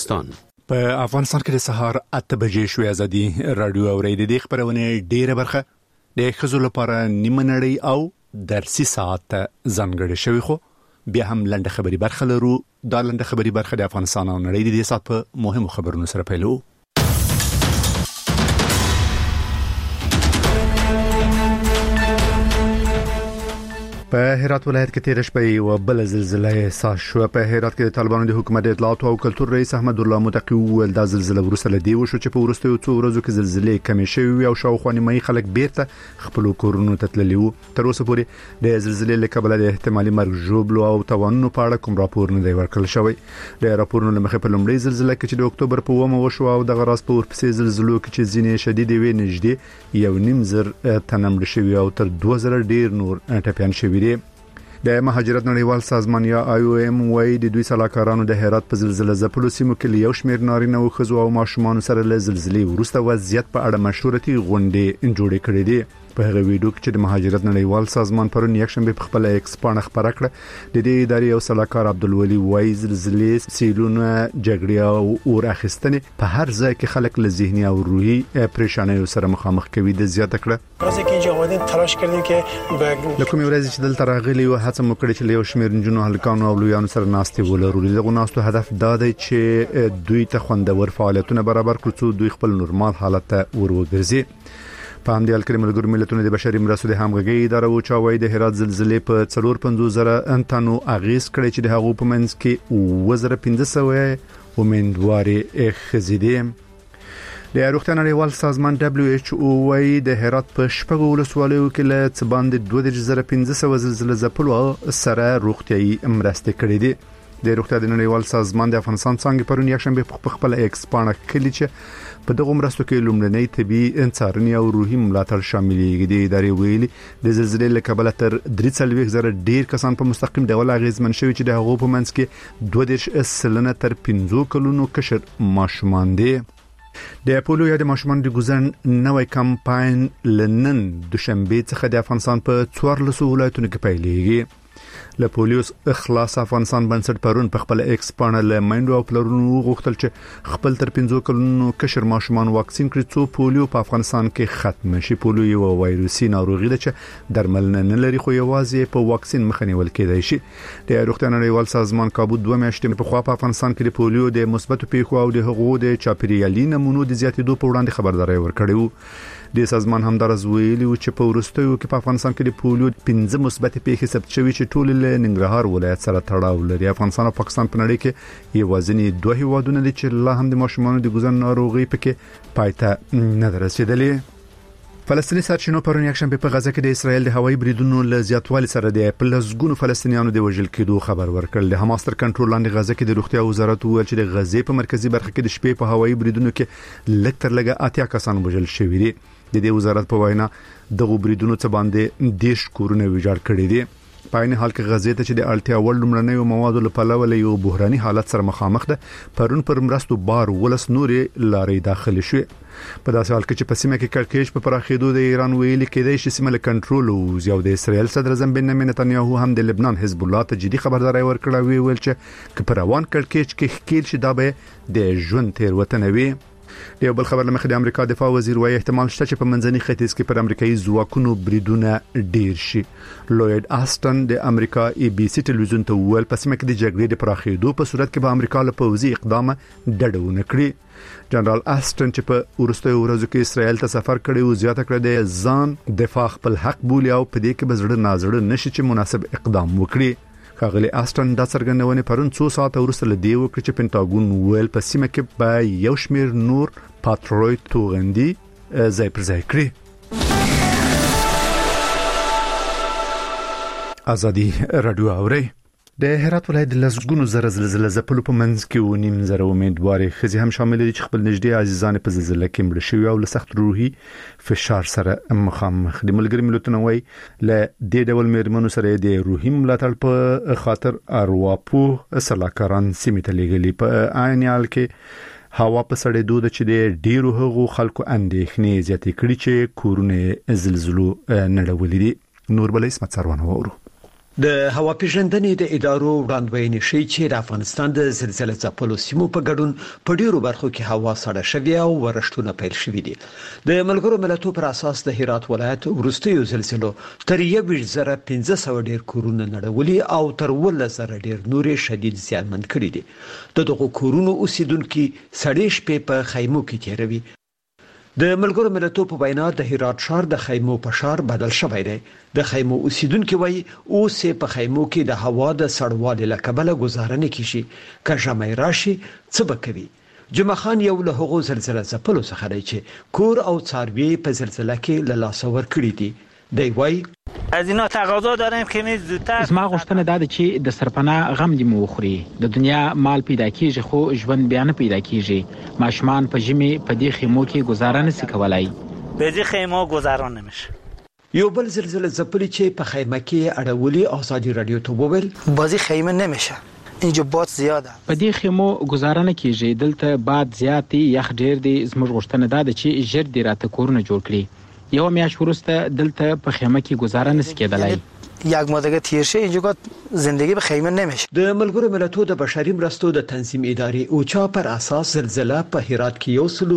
په افغانستان کې د سهار 8 بجې شوې ازادي رادیو اورېدې د خبرونه ډیره برخه د خزو لپاره نیمه نړۍ او درسي ساعت ځانګړې شوی خو بیا هم لنډه خبري برخه لرو. دا لنډه خبري برخه د افغانستان او نړۍ د ساعت په مهمو خبرونو سره پیلو. په هرات ولایت کې تیر شپه یو بل زلزلہ احساس شو. په هرات کې د طالبانو د حکومت اطلاعات او کلتور رئیس احمد الله متقی ول د زلزلہ ورسره لدی و شو چې په ورستیو 2 ورځو کې زلزلې کمې شوې او شاوخوا نیمه خلک بیرته خپل کورونو ته تللي وو. تر اوسه پورې د زلزلې له کبله د احتمالي مرګ ژوبلو او توانونو په اړه کوم راپور نه دی ورکړل شوی. د راپورونو مخه په لومړي زلزلہ کې چې د اکتوبر په 1 وشو او د غراس په ورپسې زلزلو کې چې ځینې شدید وي نږدې 1.5 تنمړ شوی او تر 2000 ډیر نور ټپيان شوی دي. د مهاجرت نړیوال سازمان یا IOM وايي د دوی سلاکارانو د هرات په زلزلہ ځپلو سیمو کې یو شمېر نارینه او ښځو او ماشومان سره له زلزلې وروسته وضعیت په اړه مشورتي غونډې جوړې کړې دي. په هغه ویډیو کې چې د مهاجرت نړیوال سازمان پرون یکشنبه په خپل ایکس پاڼه خبره کړه د دې ادارې او سلاکار عبدالولي وايي زلزلې سیلونه جګړې او اور اخیستنې په هر ځای کې خلک له ذهني او روحي پریشانیو سره مخامخ کوي. د زیاته کړه راځي کې جوادین تلاش کړي کې لکه مې ورځ چې دلته راغلي او هڅه وکړي چې له یو شمېر نجونو هلکانو او لویانو سره ناستې ولرو. دغه ناستو هدف دا دی چې دوی ته خوندور فعالیتونه برابر کړي چې دوی خپل نورمال حالت ته ورورګرځي. په همدې حال کې ملګرو ملتونو د بشري مرستو د همغږي اداره او چاوي د هرات زلزلې په 450,000 انتانو اغیز کړي چې د هغو په منځ کې 1500 امیندواري خزیدي. د روغتیا نړیوال سازمان WHO وايي د هرات په شپږو ولسوالیو کې له څباندې 2500 زلزلې ځپلو سره روغتيایي مرستې کړې دي. د روغتیا نړیوال سازمان د افغانستان څنګه پرون یکشنبه په خپل ایکس پاڼه کلی چې په دغه مرستو کې لومړنۍ طبي انصارني او روحي ملاتړ شاملېږي. د ادارې ویلي د زلزلې له کبله تر 3,000 ډیر کسان په مستقیم ډول اغیزمن شوي چې د هغو په منځ کې 2.2 تر 5 کلونو کشر ماشومان دي. د پولیو یا د ماشومان د ګزن نوې کمپاین لنن دوشنبه څخه د افغانستان په 14 ولایتونو کې پیلېږي. له پولیوس اخلاص افغانستان بنسټ پرون په خپل ایکس پاڼه له مایندو او پلرونو غوښتل چې خپل تر 5 کلونو کشر ماشومان واکسین کړي څو پولیو په افغانستان کې ختم شي. پولیو یو وایروسي ناروغي ده چې درمل نه لري خو یوازې په واکسین مخه نیول کېدای شي. د روغتیا نړیوال سازمان کابو 2 میاشتې په خوا په افغانستان کې د پولیو د مثبت پیښو او د حقوقو د چاپیریالي نمونو د زیاتېدو په وړاندې خبرداري ورکړې وو. د سازمان همدارز ویلي چې په ورستیو کې په افغانستان کې د پولیو 5 مثبت پیښې ثبت شوې چې ټول له ننګرهار ولایت سره تړاو لري. افغانستان او پاکستان په نړۍ کې یوازینی دوه هیوادونه دي چې لا هم د ماشومانو د ګزن ناروغي پکې پایته نه رسیدلې. فلسطینی سرچینو پرون یکشنبه په غزه کې د اسرایل د هوایي بریدونو له زیاتوالي سره د پلسګونو فلسطینیانو د وژل کېدو خبر ورکړل. د حماس تر کنټرول لاندې غزه کې د روغتیا وزارت وویل چې د غزې په مرکزی برخه کې د شپې په هوایي بریدونو کې لږ تر لږه 80 کسان وژل شوي دي. د دې وزارت په وینا دغه بریدونو څخه باندې 10 کورونه ویجاړ کړي دي. په عین حال کې غزې ته چې د اړتیا وړ لمړنیو موادو لپاره ولې یو بحراني حالت سره مخامخ ده. پرون پر مرستو بار ولس نورې لارې داخلي شوې. په داسې حال کې چې په سیمه کې کړکېچ په پراخېدو د ایران ویلي کېدای شي سیمه له کنټرول او یو د اسرائیل صدر اعظم بنیامین نتنیاهو هم د لبنان حزب الله ته جدي خبرداري ورکړه. ویل چې په روان کړکېچ کې ښکیل شي دا به د ژوند تیروتنه وي. د یو بل خبر لمخې د امریکا دفاع وزیر وايي احتمال شته چې په منځني ختیځ کې پر امریکایي ځواکونو بریدونه ډیر شي. لوید آستن د امریکا ABC ټلویزیون ته وویل په سیمه کې د جګړې د پراخېدو په صورت کې به امریکا له پوځي اقدام ډډه ونه کړي. جنرال آستن چې په ورستیو ورځو کې اسرائیل ته سفر کړی او زیاته کړی د ځان دفاع خپل حق بولي او په دې کې به زړه نازړه نشي چې مناسب اقدام وکړي. خاغلی آستن د څرګندونې پرون 2 ساعته وروسته له دی وکړي چې پینټاګون ویل په سیمه کې به یو شمېر نور پاتروي توغندي ځای پر ځای کړي. ازادي رادیو اوري. د هرات ولایت د لسګونو زره زلزلې ځپلو په منځ کې 2.5 امیدواري خزي هم شامل دي چې خپل نږدې عزیزان په زلزلې کې مړ شوي او له سخت روحي فشار سره مخامخ دي. ملګری ملتونه وايي له دې ډول مېرمنو سره د روحي ملاتړ په خاطر ارواپو سلاکاران سیمه ته لګلي. په عین حال کې هوا په سړې دود چې د ډیرو هغو خلکو اندېښنې زیاتې کړي چې کورونه زلزلو نړولې دي. نور بل اسمت سروان وورو. د هوا پیژندنې د ادارو وړاندوینې شي چې د افغانستان د زلزلې ځپلو سیمو په ګډون په ډیرو برخو کې هوا سړه شوې او ورښتونه پیل شوې دي. د ملګرو ملتونو پر اساس د هرات ولایت وروستیو زلزلو تر 1500 ډیر کورونه نړولي او تر 1000 ډیر نورې شدید زیانمن کړي دي. دغه کورونو اوسیدونکو سړې شپې په خیمو کې تیروي. د ملګرو ملتونو په وینا د هرات ښار د خیمو په ښار بدل شوی دی. د خیمو اوسیدونکو وایي اوس په خیمو کې د هوا د سړوالي له کبله گزاره نه کیږي. که ژمی راشي څه به کوي؟ جمعه خان یو له هغو زلزلې ځپلو څخه دی چې کور او څاروي په زلزلې کې له لاسه ورکړي دي. دی وایي از اینا تقاضا داریم که می زودتر زما غوښتنه دا ده چې د سرپناه غم دې مو وخوري. د دنیا مال پیدا کیږي خو ژوند بیا نه پیدا کیږي. ماشومان په ژمي په دې خیمو کې گزاره نشي کولای. به دې خیمو گزاره نمیشه. یو بل زلزلې ځپلي چې په خیمه کې اړولي آزادی رادیو ته وویل بازی خیمه نمیشه، اینجا باد زیاده. په دې خیمو گزاره نه کیږي. دلته باد زیات دی، یخ ډیر دی. زموږ غوښتنه دا ده چې ژر دې راته کورونه جوړ کړي. یو میاشت وروسته دلته په خیمه کې گزاره نشي کېدلای. یک ماه دیگه تیر شه اینجا زندگی به خیمه نمیشه. د ملګرو ملتونو د بشري مرستو د تنظیم ادارې اوچا پر اساس زلزلہ په هرات کې یو سلو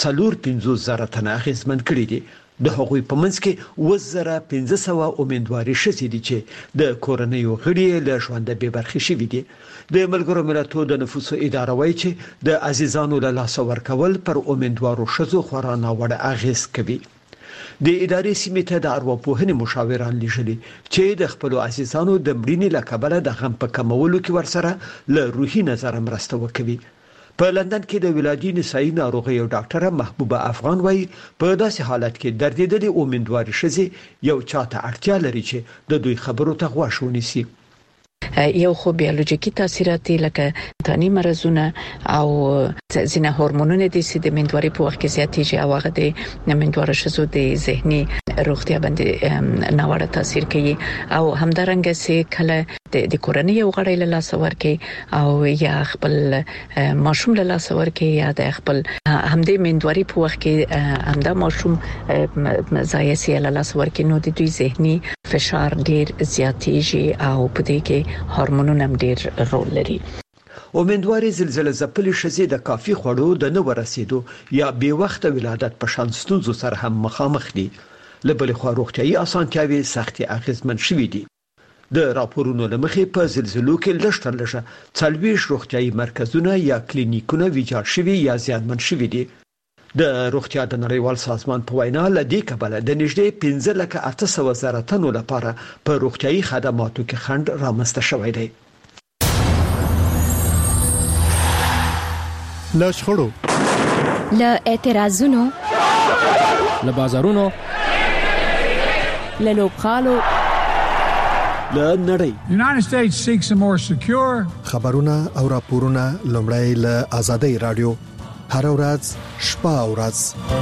450 تنه اغیزمن کړي دي. د هغوی په منځ کې 1500 امیدواري شوي دي چې د کورنیو غړي له ژوند به برخې شوي دي. د ملګرو ملتونو د نفوسو اداره وایي چې د عزیزانو له لاسه ورکول پر امیدوارو ښځو خورا ناوړه اغیز کوي. د ادارې سیمې ته د ارواپوهنې مشاوران لیږلي چې د خپل عزیزانو د مړینې له کبله د غم په کمولو کې ورسره له روحي نظر مرسته وکوي. په لندن کې د ولادي نسایي ناروغیو ډاکټره محبوبه افغان وایي په داسې حالت کې دردېدلې امیدواري ښځې یو چاته اړتیا لري چې د دوی خبرو ته غوږ ونیسي. یو خو بیولوژیکی تاثیرات لکه تانی مرزونه او ځینې هورمونونه دي چې د مندواري په وخت کې زیاتېږي او هغه د مندواره شزو د ذهني روغتیا باندې ناوړه تاثیر کوي. او همدارنګه چې کله د کورنۍ یو غړی له لاسه ورکړي او یا خپل ماشوم له لاسه ورکړي یا د خپل همدې مندواري په وخت کې همدا ماشوم ځایسي له لاسه ورکړي نو د دوی ذهني فشار ډیر زیاتېږي او په دې کې هورمونونه هم ډیر رول لري. امیدواري زلزلې ځپلې ښځې د کافي خوړو د نه ورسېدو یا بې وخته ولادت په شان ستونزو سره هم مخامخ دي. له بلې خوا روغتیايي اسانتیاوې سختې اغېزمن شوي دي. د راپورونو له مخې په زلزلو کې لږ تر لږه 40 روغتیايي مرکزونه یا کلینیکونه ویجاړ شوي یا زیانمن شوي دي. د روغتیا د نړیوال سازمان په وینا له دې کبله د نږدې 15,800 تنو لپاره په روغتیايي خدماتو کې خنډ رامنځته شوی دی. له شخړو، له اعتراضونو، له بازارونو، له لوبغالو، له نړۍ. United States seeks a more secure خبرونه او راپورونه لومړی له آزادۍ رادیو هر ورځ شپه او ورځ.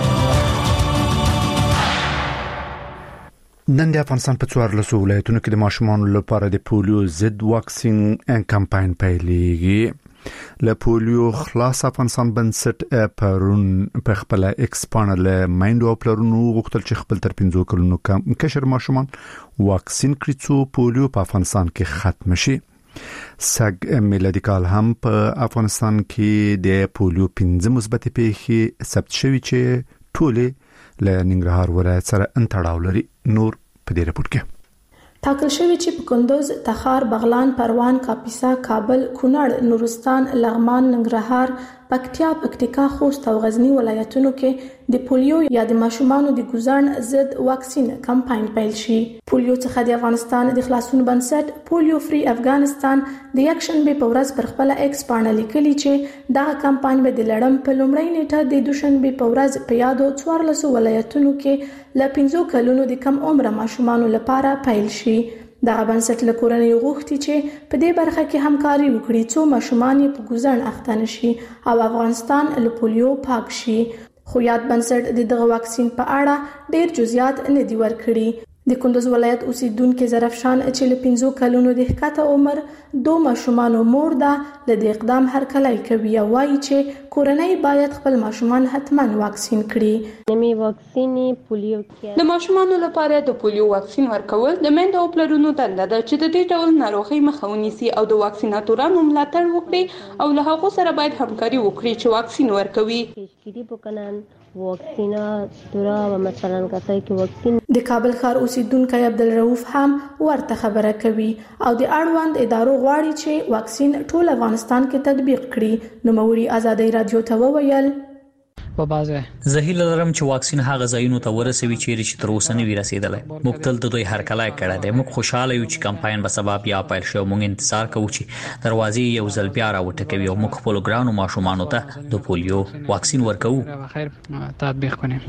نن د افغانستان په 14 ولایتونو کې د ماشومانو لپاره د پولیو ضد واکسین کمپاین پیلېږي. له پولیو خلاص افغانستان بنسټ پرون په خپل ایکسپانر له مایندو پلرونو غوښتل چې خپل تر 15 کلونو کشر ماشومان واکسین کړي څو پولیو په افغانستان کې ختم شي. سګ میلادي کال هم په افغانستان کې د پولیو 15 مثبت پیښې ثبت شوي چې ټول له ننګرهار ولایت سره انتړاو لري. نور په دې رپورت کې ټاکل شوی چې په کندوز، تخار، بغلان، پروان، کاپیسا، کابل، کونړ، نورستان، لغمان، ننګرهار، پکتیا، پکتیکا، خوست او غزنی ولایتونو کې د پولیو یا د ماشومانو د ګوزان ضد واکسین کمپاین پیل شي. پولیو څخه د افغانستان د خلاصون بنسټ پولیو فری افغانستان د یک شنبه په ورځ پر خپل ایکس باندې لیکلي چې دا کمپاین به د لړم په لومړۍ نیټه د دوشنبه په ورځ په یادو 14 ولایتونو کې ل 15 کلونو د کم عمر ماشومانو لپاره پیل شي. دا بنسټ له کورنۍ غوښتي چې په دې برخه کې همکاري وکړي څو ماشومان په ګوزن اخته نشي او افغانستان له پولیو پاک شي. خو یاد بنسټ د دغه واکسین په اړه ډېر جزئیات نه دی ورکړي. د کندوز ولایت اوسیدونکو ظرفشان چې له 15 کلونو د ښکته عمر 2 ماشومان مور ده له دې اقدام هرکلی کوي او وایي چې کورنۍ باید خپل ماشومان حتما واکسین کړي. نمی واکسین پولیو کې د ماشومانو لپاره د پولیو واکسین ورکول د میندو او پلرونو دنده ده چې د دې ډول ناروغي مخه ونیسي او د واکسیناتورانو ملاتړ وکړي او له هغو سره باید همکاري وکړي چې واکسین ورکوي. واکسیناتورا و مثلا کسایی که واکسین د کابل ښار اوسیدونکی عبدالرؤف هم ورته خبره کوي او د اړوند ادارو غواړي چې واکسین ټول افغانستان کې تطبیق کړي. نوموړي ازادي رادیو ته وویل په بازه زه هیله لرم چې واکسین هغه ځایونو ته ورسوي چې تر اوسه نه وی رسیدلی. موږ تل د دوی هرکلی کړی دی. موږ خوشاله یو چې کمپاین به سبا بیا پیل شي. موږ انتظار کوو چې دروازې یو ځل بیا راوټکوي او موږ خپل ګرانو ماشومانو ته د پولیو واکسین ورکوو. خیر تطبیق کړي.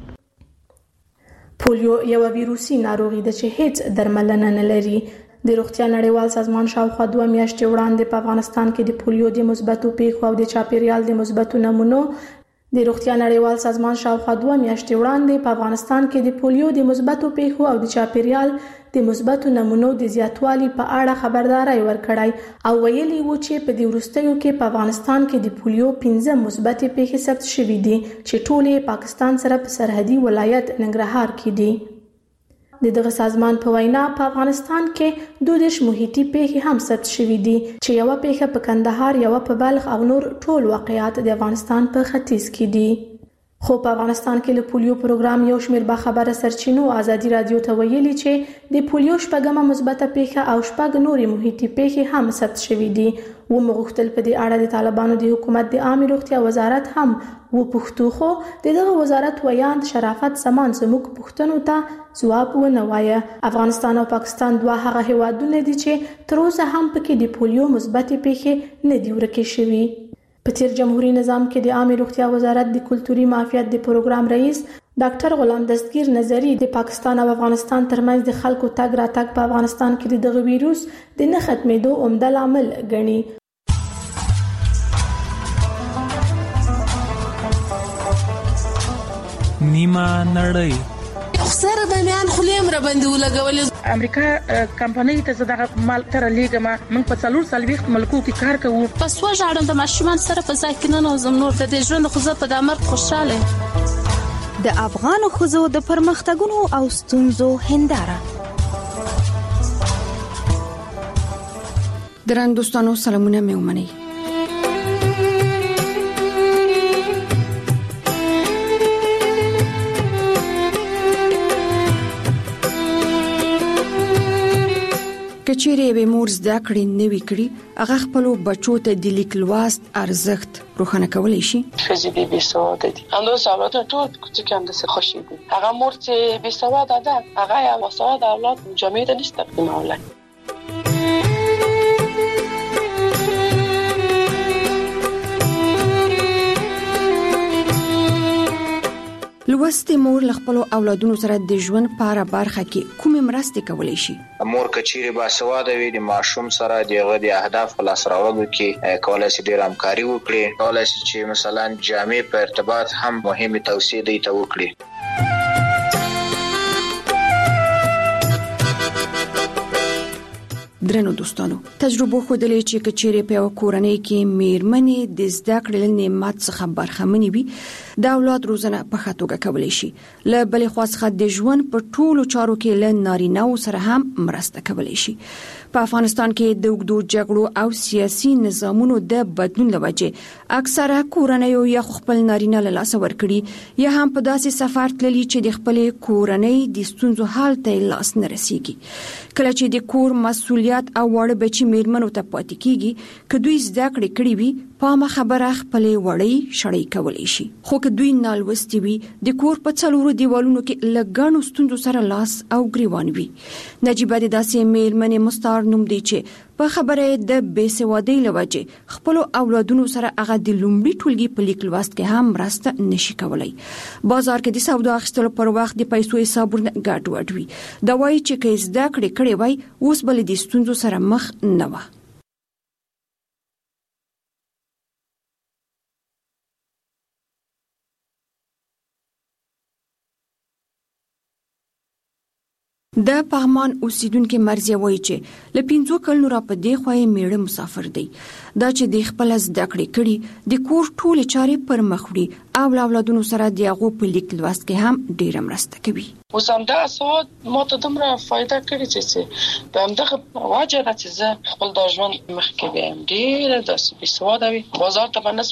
پولیو یو ویروسي ناروغي ده چې هیڅ درملنه نه لري. د روغتیا نړیوال سازمان شاوخوا 2 میاشتې وړاندې په افغانستان کې د پولیو د مثبتو پیښو او د چاپیریال د مثبتو نمونو د روغتیا نړیوال سازمان شاوخوا 2 میاشتې وړاندې په افغانستان کې د پولیو د مثبتو پیښو او د چاپیریال د مثبتو نمونو د زیاتوالي په اړه خبرداري ورکړای او ویلي وو چې په دې وروستیو کې په افغانستان کې د پولیو 15 مثبتې پیښې ثبت شوې دي چې ټولې پاکستان سره په سرحدي ولایت ننګرهار کې دي. د دغه سازمان په وینا په افغانستان کې 22 محیطي پیښې هم ثبت شوې دي چې یو پیښه په کندهار، یو په بلخ او نور ټول واقعیات د افغانستان په ختیځ کې دي. خو په افغانستان کې له پولیو پروګرام یو شمېر باخبره سرچینو ازادي رادیو ته ویلي چې د پولیو شپږمه مثبته پیښه او شپږ نورې محیطي پیښې هم ثبت شوې دي. ومغوښتل په دې اړه د طالبانو د حکومت د عامه روغتیا وزارت هم وپوښتو، خو دغه وزارت ویاند شرافت سامان زموږ پوښتنو ته ځواب ونه وایه. افغانستان او پاکستان دوه هغه هیوادونه دي چې تر اوسه هم پکې د پولیو مثبتې پیښې نه دي ورکې شوې. په تیر جمهوریت نظام کې د عامه روغتیا وزارت د کلتوري معافیت د پروګرام رئیس ډاکټر غلام دستگیر نظری د پاکستان او افغانستان ترمنځ د خلکو تګ راتګ په افغانستان کې د دغه ویروس د نه ختمېدو عمده لامل ګڼي. نیمه نړۍ سره د میان خلیم را باندې ولګولې. امریکا کمپنۍ ته زداغه مال تر لیګما موږ په 4 ملکو کې کار کوو. پس وژاړم د ماشومان سره په ځای کې نه نوزم نور د ژوند خو زه په دامر خوشاله. د افغان خزو د پرمختګونو او ستونزو هنداره. درنو دوستانو سلامونه مې ومنئ. کچېرې به مور زده کړې نوي کړي هغه خپل بچو ته د لیک لوست ارزښت روښانه کولای شي. ښځې بې سواده دي اندوس اولاد ټول کوڅه هم د څه خوشي دي. هغه مور چې بې سواده ده هغه یا وسواده اولاد جامې ته نشته تقدیمولای. لوستې مور خپل اولادونو سره د ژوند په اړه برخه کې کومه مرسته کولای شي؟ مور کچيري باسواده وي د ماشوم سره د اهداف په لاس راوړلو کې کولای شي ډېر همکاري وکړي. کولای شي چې مثلا جامع په ارتباط هم مهمه توصیه دی ته وکړي. درنو دوستانو تجربه خودلې چې کچېرې په کورنۍ کې میرمنې د زده کړې نعمت څخه برخمنې وي د اولاد روزنه په خاطر کولای شي. له بلې خوا څخه د ژوند په ټولو چارو کې له نارینه‌و سره هم مرسته کولای شي. په افغانستان کې د اوږدو جګړو او سیاسي نظامونو د بدلون لوجه اکثره کورنۍ یا خپل نارینه له لاسه ورکړي یا هم په داسې سفر تللي چې د خپل کورنۍ د ستونزو حل ته لاس نه رسیږي. کله چې د کور مسؤلیت او وړ بچی میرمنو ته پاتې کیږي که دوی زده کړې وي په خبره خپل وړي شړې کولای شي. خو که دوی نالوستي وي د کور په څلورو دیوالونو کې لګانو ستونزو سره لاس او گریوان وي. نجيبه د داسې میرمنې مستعار نوم دی چې په خبره د بېسوادۍ لوجه خپل اولادونو سره هغه د لومړي ټولګي په لیک لوست کې هم مرسته نشي کولای. بازار کې د سودا اخیستلو پر وخت د پیسو حسابونه ګډوډ وي. دا وایي چې که زده کړې وای اوس بل د ستونزو سره مخ نه و. د پغمان اوسیدونکو مرزیه وایي چې ل 15 کلونو را په دی خوای میړه مسافر دی دا چې د خپل زده کړې کړي د کور ټول چارې پر مخ وړي او اولادونو سره د هغه په لیک لوست کې هم ډیره مرسته کوي. اوس هم دا سواد ماته دومره فائدہ کړی چې په همدغه واجه چې زه خپل د ژوند مخکې بیم ډیره د سواد وي بازار ته باندې